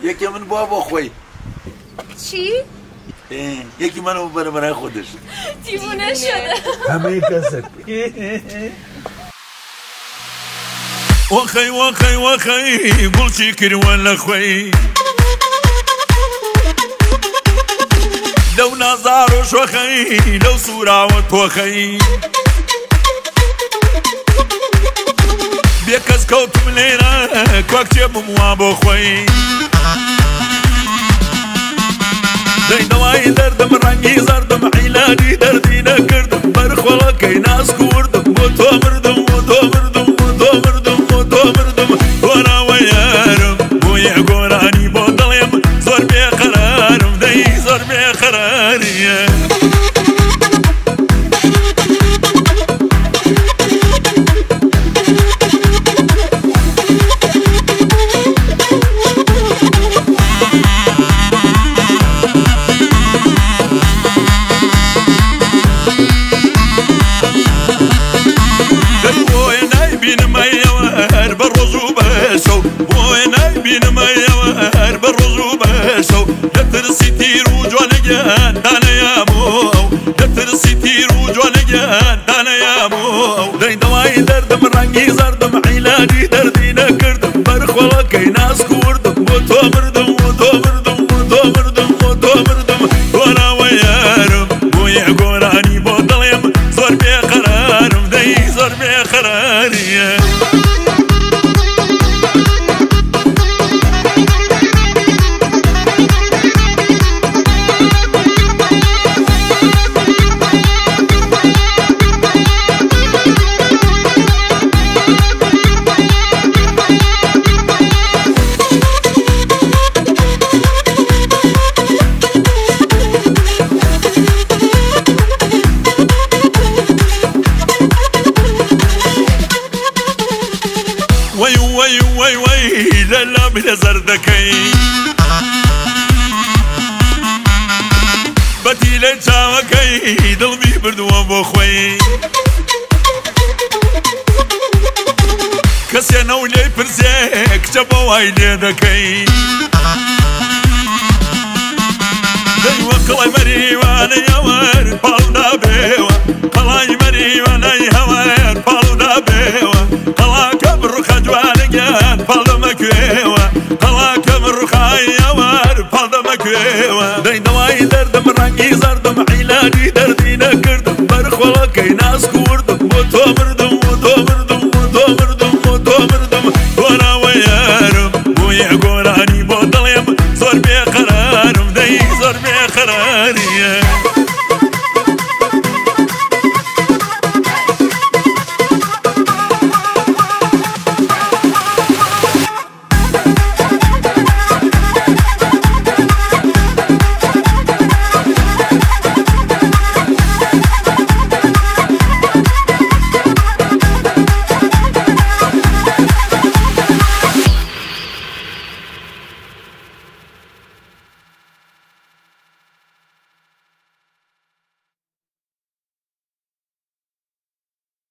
یکی من بابا خوی چی؟ یکی منو برای خودش دیوونه شده همه کسک وخي وخي وخي قول شكر ولا خوي لو نظار وخي لو صورة وتوخي بيكز كوت ملينا كواك جيب موابو خوي داي دواي دردم رنگي زردم عيلاني دردينا كردم برخولا كي ناس كوردم وتو مردم وتو مردم وتو مردم وتو مردم وانا ويارم بويا قراني بوضليم زور بي قرارم داي زور بي قراري دردم رنگی زردم عیلانی دردینا کردم برخولا کی ناس کوردم و تو مردم و تو مردم و تو مردم و تو مردم وانا ویارم بوی قرانی با دلیم زور بی قرارم دی زور بی قراریه وي لا بلا زردكي بتي لجاوكي دلبي بردو ابو خوي كسينا ولي برزيك جابوا وايلي دكي دايوا قلاي مري وانا يوار بالدا بيوا قلاي مري وانا يوار بالدا بيوا قلا كبر خجوان بالدا مكويوا قلا كبر خايا وار بالدا مكويوا داي دواي دردم رنگي زردم عيلاني درد